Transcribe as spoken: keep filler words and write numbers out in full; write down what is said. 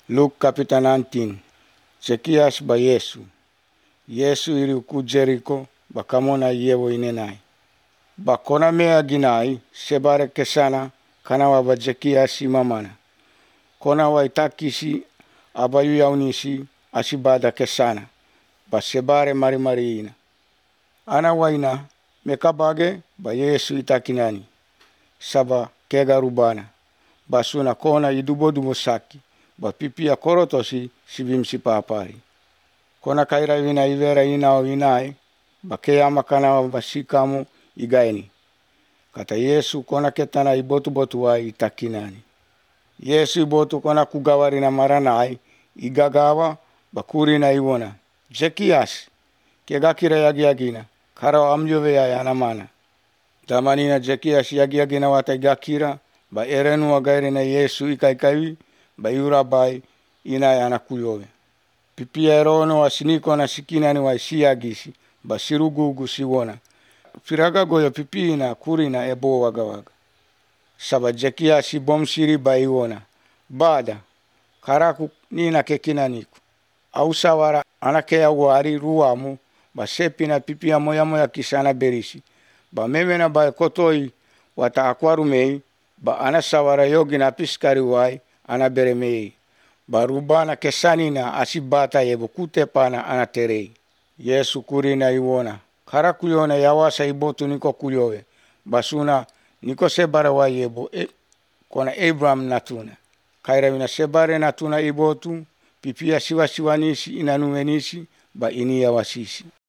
Luke kapita nineteen. Zekias ba Yesu. Yesu iri ku Jericho bakamona yewo inenai. Bakona mea ginai sebare kesana kana wa ba Zekias mamana. Kona wa itakisi abayu yaunisi asibada kesana. Ba sebare mari mari ina. Ana waina mekabage ba Yesu itakinani. Saba kega rubana. Basuna kona idubo dubo saki. Ba pipia korotosi sibimsi papari. Kona kaira vina ivera ina o inai. Ba keyama kana wa basikamu igaini. Kata Yesu kona ketana ibotu botu wa itakinani. Yesu ibotu kona kugawari na maranai. Igagawa bakuri na iwona. Zekias kega kira yagi yagina. Kara amjove ya yanamana. Damanina Zekias yagi yagina wata igakira. Ba erenu wagairi na Yesu ikaikawi. Ba yura bai ina yana kuyove. Pipia erono wa siniko na sikina ni wa isiagisi. Ba sirugugu siwona. Firaga goyo pipi na kuri na ebo waga waga. Saba Zekias ibom siri ba iwona. Bada karaku nina kekina niku. Ausawara anakea wari ruamu. Ba sepi na pipia moya moya kisana berisi. Ba meme na ba kotoi wata akwaru mei. Ba anasawara yogi na piskari wai anaberemei. Ba rubana kesanina asibata yebo kutepana anaterei. Yesu kuri na iwona. Kara kuyona yawasa ibotu niko kuyowe. Basuna niko sebara wa yebo. E, kona Abraham natuna. Kaira wina sebare natuna ibotu. Pipia siwa siwa nisi inanuwe nisi. Ba ini yawasisi.